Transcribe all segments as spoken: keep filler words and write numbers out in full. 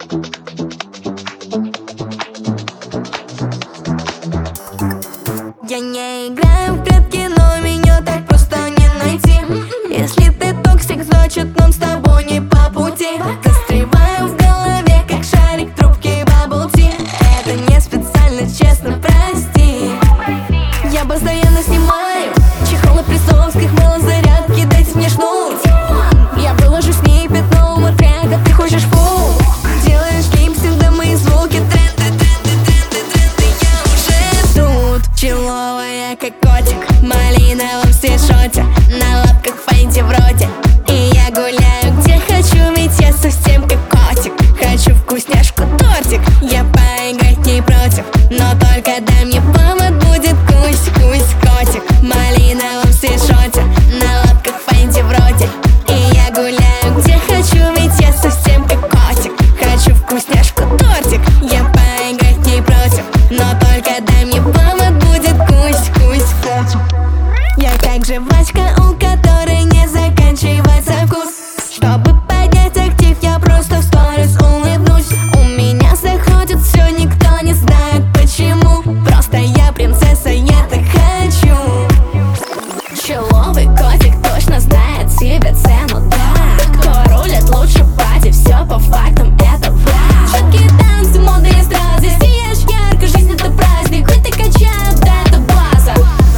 Я не играю в прятки, но меня так просто не найти. Если ты токсик, значит нам с тобой не по пути. Застреваю в голове, как шарик трубки bubble tea. Это не специально, честно, прости. Я постоянно снимаю чехол прессовских, мыло зарядки, дайте мне шнурс. Я выложу с ней пятно умор трека, ты хочешь фу. Делаешь липсинг, да мои звуки тренды, тренды, тренды, тренды. Я уже тут, человая как котик, в малиновом свитшоте, на лапках фэнти вроде. И я гуляю где хочу, ведь я совсем как котик. Хочу вкусняшку, тортик, я поиграть не против, но только дай мне повод, будет кусь-кусь котик. В малиновом свитшоте, на лапках фэнти вроде. И я гуляю где хочу, ведь я совсем как котик. Хочу вкусняшку, тортик, я поиграть не против, но только дай мне повод, будет кусь-кусь котик. Я как жвачка, у которой не заканчивается вкус. Чтобы поднять актив, я просто в сторис улыбнусь. У меня заходит все, никто не знает почему. Просто я принцесса, я так хочу. Человый котик точно знает себе цену, да. Кто рулит лучше пати, все по фактам, это факт. Четкие танцы, мода и эстрады, сияешь ярко, жизнь это праздник. Хоть ты качаешь, да это база.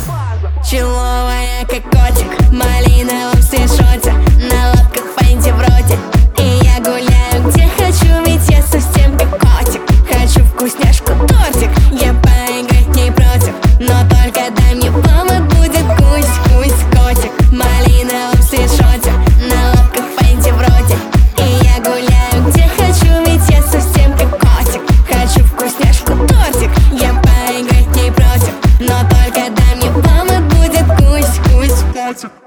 Человая как котик, в малиновом свитшоте, на лапках фэнти вроде. И я гуляю где хочу, ведь я совсем как котик. Хочу вкусняшку, тортик, я поиграть не против, но только дай мне повод, будет кусь-кусь котик. В малиновом свитшоте, на лапках фэнти вроде. И я гуляю где хочу, ведь я совсем как котик. Хочу вкусняшку, тортик, я поиграть не против, но только дай мне повод, будет кусь-кусь котик.